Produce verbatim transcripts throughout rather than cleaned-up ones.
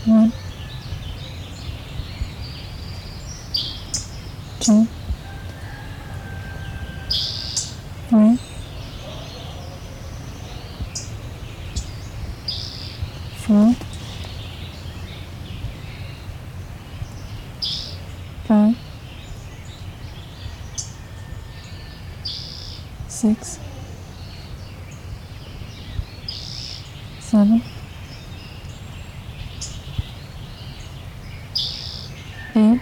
One, two, three, four, five, six, seven, eight,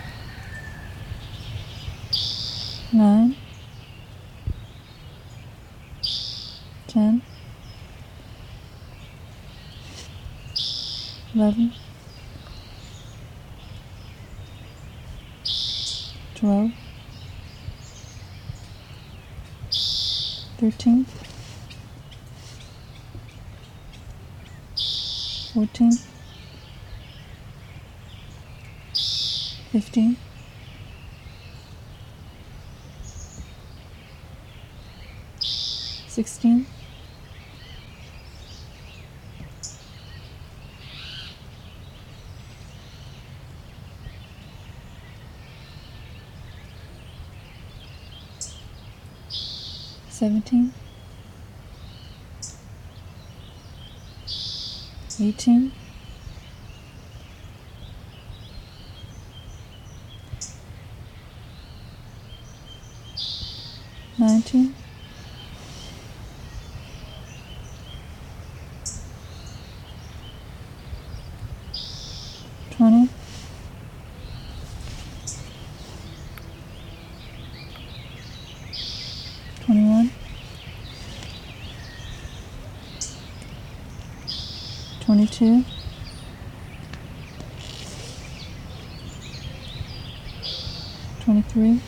nine, ten, eleven, twelve, thirteen, fourteen, fifteen, sixteen, seventeen, eighteen, nineteen, twenty, twenty-one, twenty-two, twenty-three,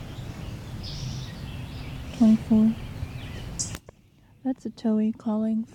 twenty-four. That's a Toei calling